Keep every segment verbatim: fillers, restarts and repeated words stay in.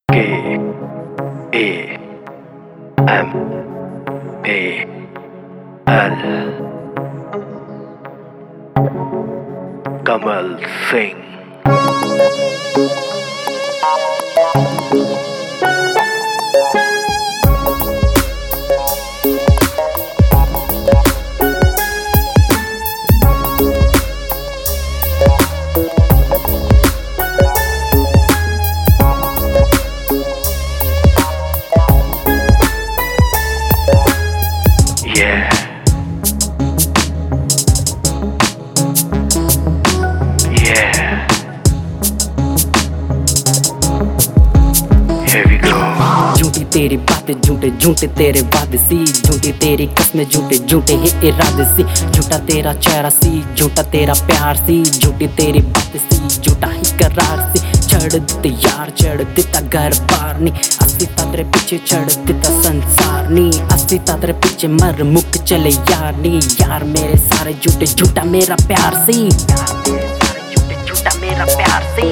K A M A L Kamal Singh. Yeah. Yeah. Here we go. झूठी तेरी बातें, झूठे झूठे तेरे वादे सी, झूठी तेरी कस्में, झूठे झूठे ही इरादे सी, झूठा तेरा चेहरा सी, झूठा तेरा प्यार सी, झूठी तेरी बातें सी, झूठा ही करार सी। चढ़ दिते यार, चढ़ दिता घर बार नी, अस्सी तेरे पीछे चढ़ दिता संसार नी, अस्सी तेरे पीछे मर मुक चले यार नी। यार मेरे सारे झूठे झूठा मेरा प्यार सी, यार मेरे सारे झूठे झूठा मेरा प्यार सी।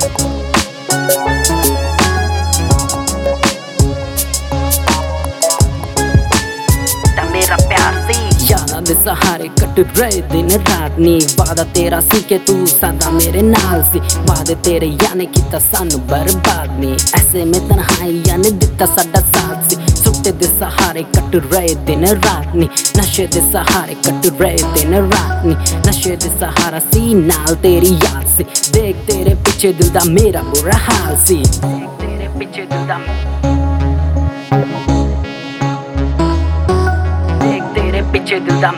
यारा दे सहारे कट रहे दिन रात नी, वादा तेरा सी के तू सदा मेरे नाल सी, वादे तेरे याने कीता सानू बर्बाद नी, ऐसे में तन्हाई याने दिता साडा साथ सी। सुट्टे दे सहारे कट रहे दिन रात नी, नशे दे सहारे कट रहे दिन रात नी, नशे दे सहारा सी, नाल तेरी याद सी। देख तेरे पीछे दिल दा मेरा बुरा हाल सी, देख तेरे पीछे दिल दा पीछे दिल दा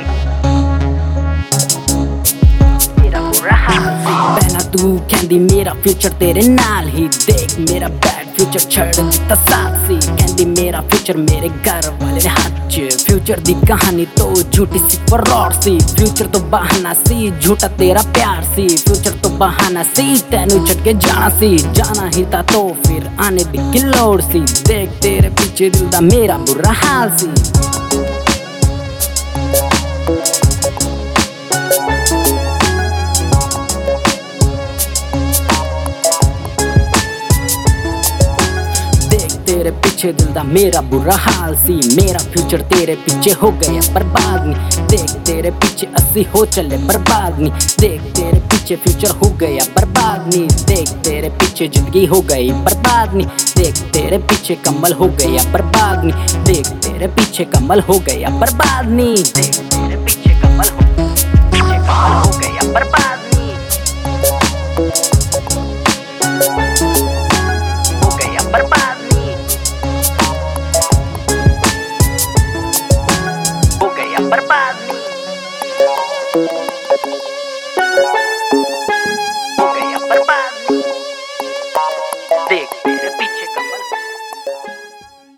मेरा बुरा हाल सी। पहला तू कहंदी मेरा फ्यूचर तेरे नाल ही, देख मेरा बैड फ्यूचर छड़ दिता साथ सी, कहंदी मेरा फ्यूचर मेरे घर वाले दे हाथ च, फ्यूचर दी कहानी तो झूठी सी फ्रॉड सी, फ्यूचर तो बहाना सी, झूठा तेरा प्यार सी, फ्यूचर तो बहाना सी, तेनू छड़ के जाना सी, जाना ही था तो फिर आने दी की लोड़ सी। देख तेरे पीछे दिल दा मेरा बुरा हाल सी। तेरे पीछे दिल दा मेरा बुरा हाल सी, मेरा फ्यूचर तेरे पीछे हो गया बर्बाद नी, देख तेरे पीछे अस्सी हो चले बर्बाद नी, देख तेरे पीछे फ्यूचर हो गया बर्बाद नी, देख तेरे पीछे जिंदगी हो गई बर्बाद नी, देख तेरे पीछे कमल हो गया बर्बाद नी, देख तेरे पीछे कमल हो गया बर्बाद नी, देख तेरे पीछे कमल हो पीछे कमल हो गया बर्बाद नी, हो गया बर्बाद। बर्बाद।